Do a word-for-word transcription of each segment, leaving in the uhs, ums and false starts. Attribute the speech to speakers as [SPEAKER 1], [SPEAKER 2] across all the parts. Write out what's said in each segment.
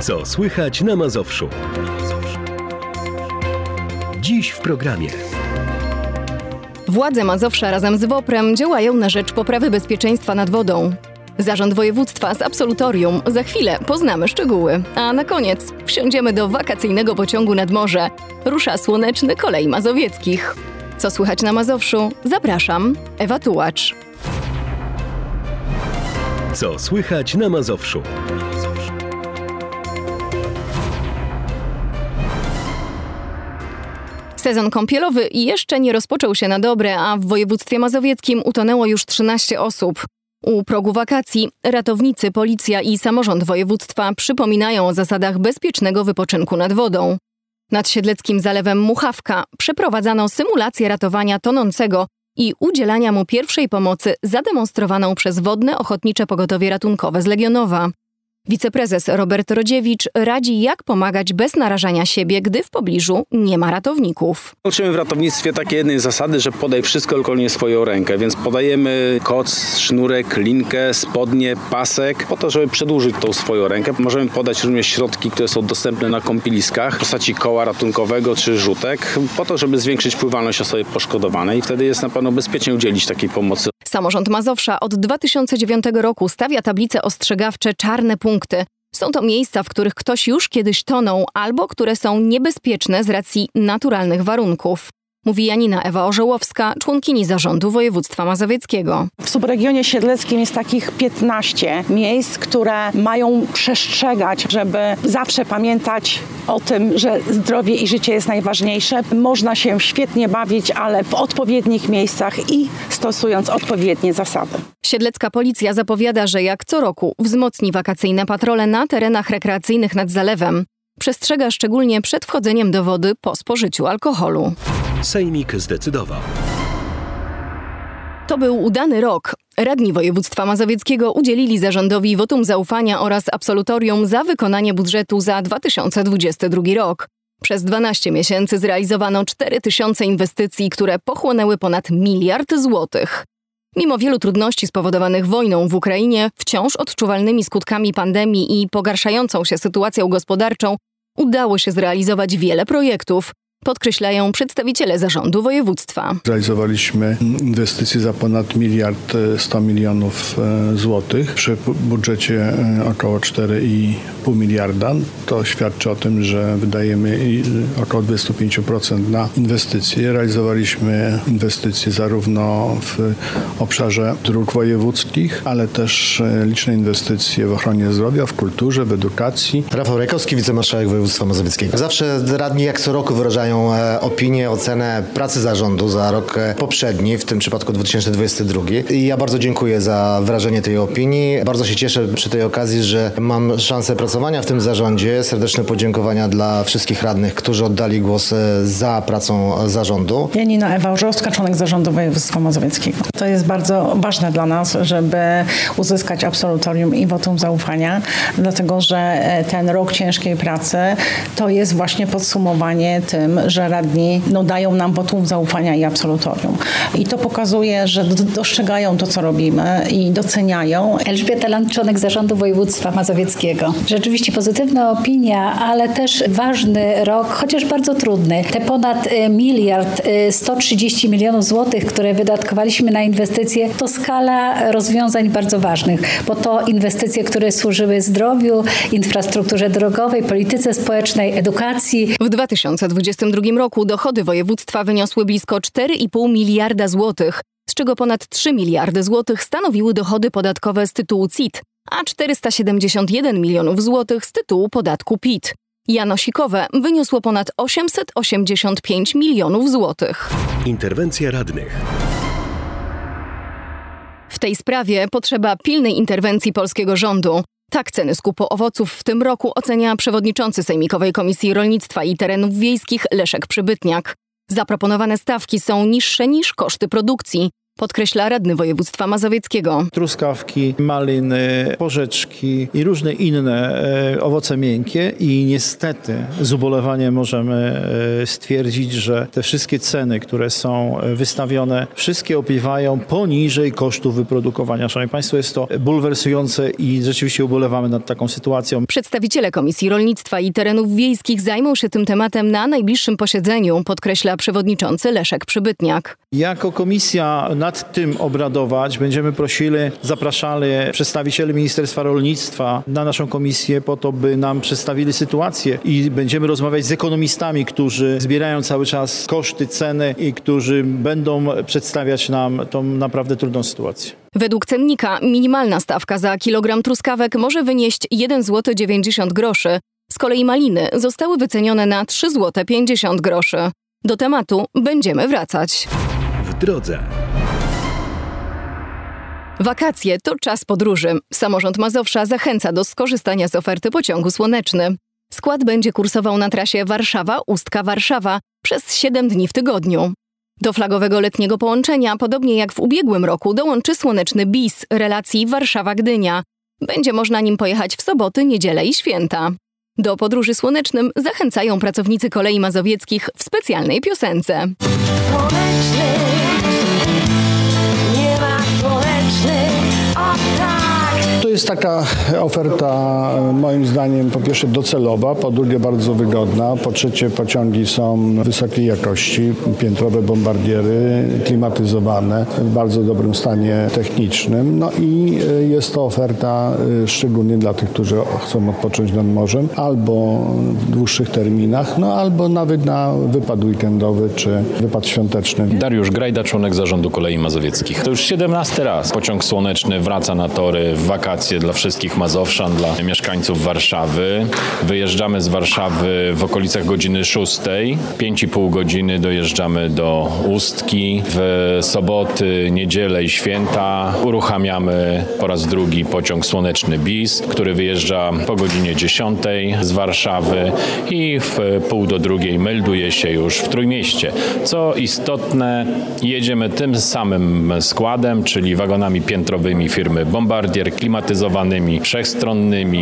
[SPEAKER 1] Co słychać na Mazowszu? Dziś w programie.
[SPEAKER 2] Władze Mazowsza razem z WOPR-em działają na rzecz poprawy bezpieczeństwa nad wodą. Zarząd województwa z absolutorium. Za chwilę poznamy szczegóły. A na koniec wsiądziemy do wakacyjnego pociągu nad morze. Rusza słoneczny Kolei Mazowieckich. Co słychać na Mazowszu? Zapraszam, Ewa Tułacz.
[SPEAKER 1] Co słychać na Mazowszu?
[SPEAKER 2] Sezon kąpielowy jeszcze nie rozpoczął się na dobre, a w województwie mazowieckim utonęło już trzynaście osób. U progu wakacji ratownicy, policja i samorząd województwa przypominają o zasadach bezpiecznego wypoczynku nad wodą. Nad Siedleckim Zalewem Muchawka przeprowadzano symulację ratowania tonącego i udzielania mu pierwszej pomocy zademonstrowaną przez Wodne Ochotnicze Pogotowie Ratunkowe z Legionowa. Wiceprezes Robert Rodziewicz radzi, jak pomagać bez narażania siebie, gdy w pobliżu nie ma ratowników.
[SPEAKER 3] Uczymy w ratownictwie takiej jednej zasady, że podaj wszystko, tylko nie swoją rękę, więc podajemy koc, sznurek, linkę, spodnie, pasek, po to, żeby przedłużyć tą swoją rękę. Możemy podać również środki, które są dostępne na kąpieliskach w postaci koła ratunkowego czy rzutek, po to, żeby zwiększyć pływalność osoby poszkodowanej i wtedy jest na pewno bezpiecznie udzielić takiej pomocy.
[SPEAKER 2] Samorząd Mazowsza od dwa tysiące dziewiątego roku stawia tablice ostrzegawcze Czarne Punkty. Są to miejsca, w których ktoś już kiedyś tonął albo które są niebezpieczne z racji naturalnych warunków. Mówi Janina Ewa Orzełowska, członkini Zarządu Województwa Mazowieckiego.
[SPEAKER 4] W subregionie siedleckim jest takich piętnaście miejsc, które mają przestrzegać, żeby zawsze pamiętać o tym, że zdrowie i życie jest najważniejsze. Można się świetnie bawić, ale w odpowiednich miejscach i stosując odpowiednie zasady.
[SPEAKER 2] Siedlecka policja zapowiada, że jak co roku wzmocni wakacyjne patrole na terenach rekreacyjnych nad zalewem. Przestrzega szczególnie przed wchodzeniem do wody po spożyciu alkoholu.
[SPEAKER 1] Sejmik zdecydował.
[SPEAKER 2] To był udany rok. Radni województwa mazowieckiego udzielili zarządowi wotum zaufania oraz absolutorium za wykonanie budżetu za dwa tysiące dwudziesty drugi rok. Przez dwanaście miesięcy zrealizowano cztery tysiące inwestycji, które pochłonęły ponad miliard złotych. Mimo wielu trudności spowodowanych wojną w Ukrainie, wciąż odczuwalnymi skutkami pandemii i pogarszającą się sytuacją gospodarczą, udało się zrealizować wiele projektów, podkreślają przedstawiciele zarządu województwa.
[SPEAKER 5] Zrealizowaliśmy inwestycje za ponad miliard sto milionów złotych przy budżecie około cztery i pół miliarda. To świadczy o tym, że wydajemy około dwadzieścia pięć procent na inwestycje. Realizowaliśmy inwestycje zarówno w obszarze dróg wojewódzkich, ale też liczne inwestycje w ochronie zdrowia, w kulturze, w edukacji.
[SPEAKER 6] Rafał Rajkowski, wicemarszałek województwa mazowieckiego. Zawsze radni jak co roku wyrażają opinię, ocenę pracy zarządu za rok poprzedni, w tym przypadku dwa tysiące dwudziesty drugi. I ja bardzo dziękuję za wyrażenie tej opinii. Bardzo się cieszę przy tej okazji, że mam szansę pracowania w tym zarządzie. Serdeczne podziękowania dla wszystkich radnych, którzy oddali głos za pracą zarządu.
[SPEAKER 4] Janina Ewa Orzełowska, członek Zarządu Województwa Mazowieckiego. To jest bardzo ważne dla nas, żeby uzyskać absolutorium i wotum zaufania, dlatego że ten rok ciężkiej pracy to jest właśnie podsumowanie tym, że radni no, dają nam wotum zaufania i absolutorium. I to pokazuje, że dostrzegają to, co robimy i doceniają.
[SPEAKER 7] Elżbieta Land, członek Zarządu Województwa Mazowieckiego. Rzeczywiście pozytywna opinia, ale też ważny rok, chociaż bardzo trudny. Te ponad miliard sto trzydzieści milionów złotych, które wydatkowaliśmy na inwestycje, to skala rozwiązań bardzo ważnych, bo to inwestycje, które służyły zdrowiu, infrastrukturze drogowej, polityce społecznej, edukacji.
[SPEAKER 2] W dwa tysiące dwudziestym drugim roku dochody województwa wyniosły blisko cztery i pół miliarda złotych, z czego ponad trzy miliardy złotych stanowiły dochody podatkowe z tytułu C I T, a czterysta siedemdziesiąt jeden milionów złotych z tytułu podatku P I T. Janosikowe wyniosło ponad osiemset osiemdziesiąt pięć milionów złotych.
[SPEAKER 1] Interwencja radnych.
[SPEAKER 2] W tej sprawie potrzeba pilnej interwencji polskiego rządu. Tak ceny skupu owoców w tym roku ocenia przewodniczący Sejmikowej Komisji Rolnictwa i Terenów Wiejskich Leszek Przybytniak. Zaproponowane stawki są niższe niż koszty produkcji. podkreśla radny województwa mazowieckiego.
[SPEAKER 8] Truskawki, maliny, porzeczki i różne inne e, owoce miękkie i niestety z ubolewaniem możemy e, stwierdzić, że te wszystkie ceny, które są wystawione, wszystkie opiewają poniżej kosztów wyprodukowania. Szanowni Państwo, jest to bulwersujące i rzeczywiście ubolewamy nad taką sytuacją.
[SPEAKER 2] Przedstawiciele Komisji Rolnictwa i Terenów Wiejskich zajmą się tym tematem na najbliższym posiedzeniu, podkreśla przewodniczący Leszek Przybytniak.
[SPEAKER 8] Jako komisja nad tym obradować będziemy prosili, zapraszali przedstawicieli Ministerstwa Rolnictwa na naszą komisję po to, by nam przedstawili sytuację i będziemy rozmawiać z ekonomistami, którzy zbierają cały czas koszty, ceny i którzy będą przedstawiać nam tą naprawdę trudną sytuację.
[SPEAKER 2] Według cennika minimalna stawka za kilogram truskawek może wynieść jeden złoty dziewięćdziesiąt groszy. Z kolei maliny zostały wycenione na trzy złote pięćdziesiąt groszy. Do tematu będziemy wracać.
[SPEAKER 1] W drodze.
[SPEAKER 2] Wakacje to czas podróży. Samorząd Mazowsza zachęca do skorzystania z oferty pociągu Słoneczny. Skład będzie kursował na trasie Warszawa-Ustka-Warszawa przez siedem dni w tygodniu. Do flagowego letniego połączenia, podobnie jak w ubiegłym roku, dołączy Słoneczny bis relacji Warszawa-Gdynia. Będzie można nim pojechać w soboty, niedzielę i święta. Do podróży słonecznym zachęcają pracownicy Kolei Mazowieckich w specjalnej piosence.
[SPEAKER 9] Słoneczny, nie ma słonecznych, o tak!
[SPEAKER 5] To jest taka oferta moim zdaniem po pierwsze docelowa, po drugie bardzo wygodna, po trzecie pociągi są wysokiej jakości, piętrowe bombardiery, klimatyzowane, w bardzo dobrym stanie technicznym. No i jest to oferta szczególnie dla tych, którzy chcą odpocząć nad morzem albo w dłuższych terminach, no albo nawet na wypad weekendowy czy wypad świąteczny.
[SPEAKER 10] Dariusz Grajda, członek zarządu Kolei Mazowieckich. To już siedemnasty raz pociąg Słoneczny wraca na tory w wakacje dla wszystkich Mazowszan, dla mieszkańców Warszawy. Wyjeżdżamy z Warszawy w okolicach godziny szóstej. pięć i pół godziny dojeżdżamy do Ustki. W soboty, niedzielę i święta uruchamiamy po raz drugi pociąg Słoneczny bis, który wyjeżdża po godzinie dziesiątej z Warszawy i w pół do drugiej melduje się już w Trójmieście. Co istotne, jedziemy tym samym składem, czyli wagonami piętrowymi firmy Bombardier, klimatyzowanymi, wszechstronnymi.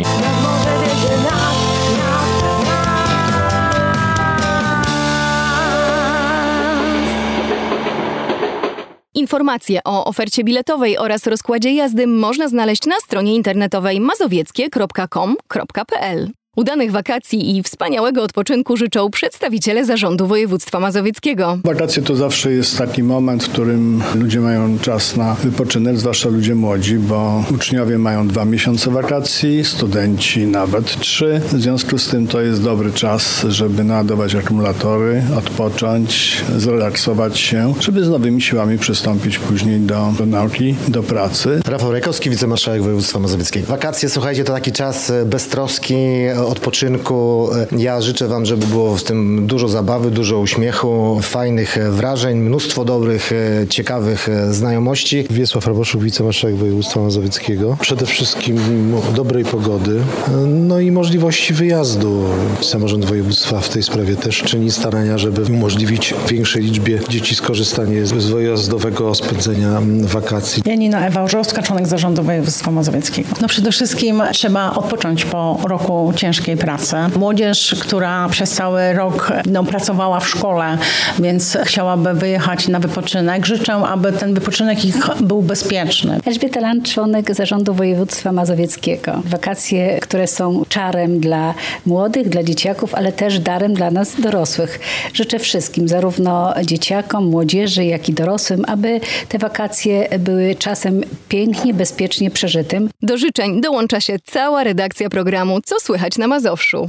[SPEAKER 2] Informacje o ofercie biletowej oraz rozkładzie jazdy można znaleźć na stronie internetowej mazowieckie kropka com kropka pe el. Udanych wakacji i wspaniałego odpoczynku życzą przedstawiciele Zarządu Województwa Mazowieckiego.
[SPEAKER 5] Wakacje to zawsze jest taki moment, w którym ludzie mają czas na wypoczynek, zwłaszcza ludzie młodzi, bo uczniowie mają dwa miesiące wakacji, studenci nawet trzy. W związku z tym to jest dobry czas, żeby naładować akumulatory, odpocząć, zrelaksować się, żeby z nowymi siłami przystąpić później do, do nauki, do pracy.
[SPEAKER 6] Rafał Rajkowski, wicemarszałek województwa mazowieckiego. Wakacje, słuchajcie, to taki czas beztroski, odpoczynku. Ja życzę Wam, żeby było w tym dużo zabawy, dużo uśmiechu, fajnych wrażeń, mnóstwo dobrych, ciekawych znajomości.
[SPEAKER 11] Wiesław Raboszuk, wicemarszałek województwa mazowieckiego. Przede wszystkim dobrej pogody, no i możliwości wyjazdu. Samorząd województwa w tej sprawie też czyni starania, żeby umożliwić większej liczbie dzieci skorzystanie z wyjazdowego spędzenia wakacji.
[SPEAKER 4] Janina Ewa Orzowska, członek Zarządu Województwa Mazowieckiego. No przede wszystkim trzeba odpocząć po roku ciężkiej pracy. Młodzież, która przez cały rok no, pracowała w szkole, więc chciałaby wyjechać na wypoczynek. Życzę, aby ten wypoczynek ich był bezpieczny.
[SPEAKER 7] Elżbieta Land, członek Zarządu Województwa Mazowieckiego. Wakacje, które są czarem dla młodych, dla dzieciaków, ale też darem dla nas dorosłych. Życzę wszystkim, zarówno dzieciakom, młodzieży, jak i dorosłym, aby te wakacje były czasem pięknie, bezpiecznie przeżytym.
[SPEAKER 2] Do życzeń dołącza się cała redakcja programu Co słychać na Mazowszu.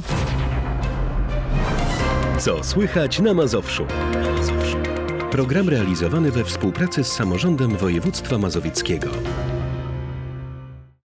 [SPEAKER 1] Co słychać na Mazowszu? Program realizowany we współpracy z Samorządem Województwa Mazowieckiego.